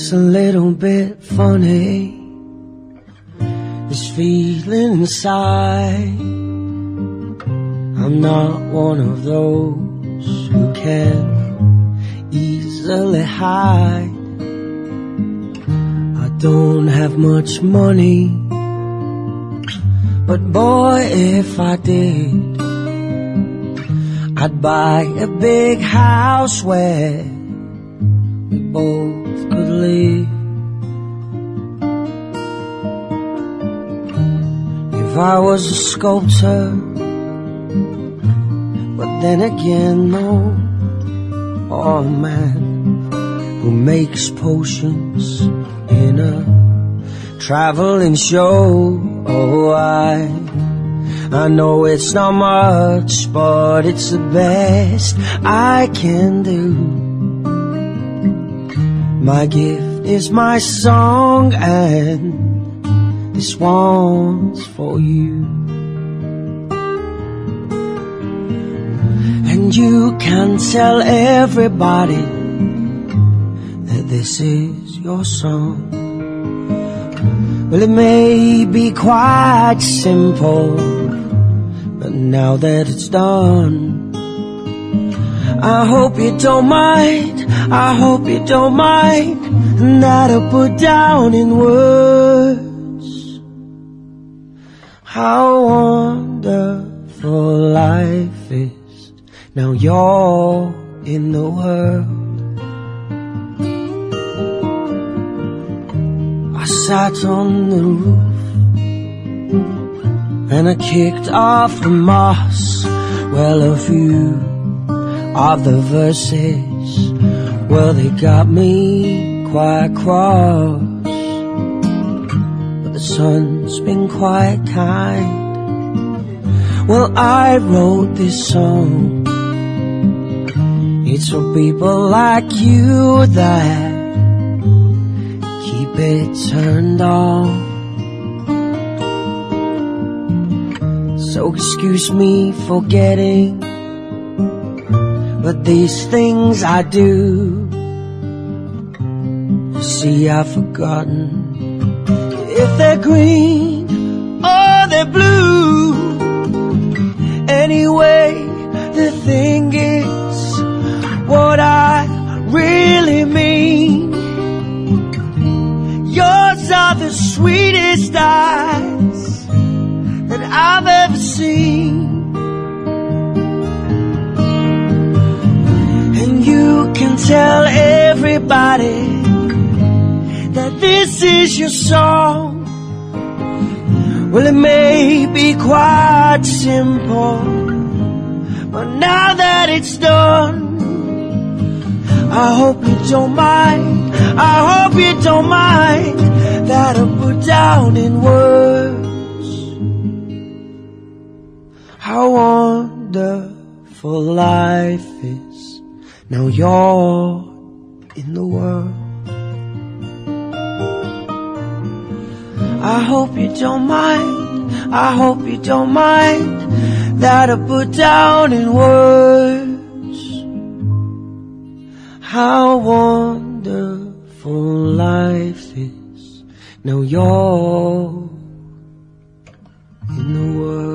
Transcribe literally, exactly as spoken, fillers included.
It's a little bit funny, this feeling inside. I'm not one of those who can easily hide. I don't have much money, but boy, if I did, I'd buy a big house where we both could live. If I was a sculptor, but then again, no. Oh man, who makes potions in a traveling show? Oh, I I know it's not much, but it's the best I can do. My gift is my song, and this one's for you. And you can tell everybody that this is your song. Well, it may be quite simple, but now that it's done, I hope you don't mind, I hope you don't mind that I put down in words how wonderful life is. Now you're in the world. I sat on the roof and I kicked off the moss. Well, a few of the verses, well, they got me quite cross, but the sun's been quite kind. Well, I wrote this song, it's for people like you that keep it turned on. So excuse me for getting, but these things I do, see, I've forgotten if they're green or they're blue. Anyway, the thing is, what I really mean, yours are the sweetest eyes that I've ever seen. And you can tell everybody that this is your song. Well, it may be quite simple, but now that it's done, I hope you don't mind, I hope you don't mind that I put down in words how wonderful life is. Now you're in the world. I hope you don't mind, I hope you don't mind that I put down in words how wonderful life is. Now you're in the world.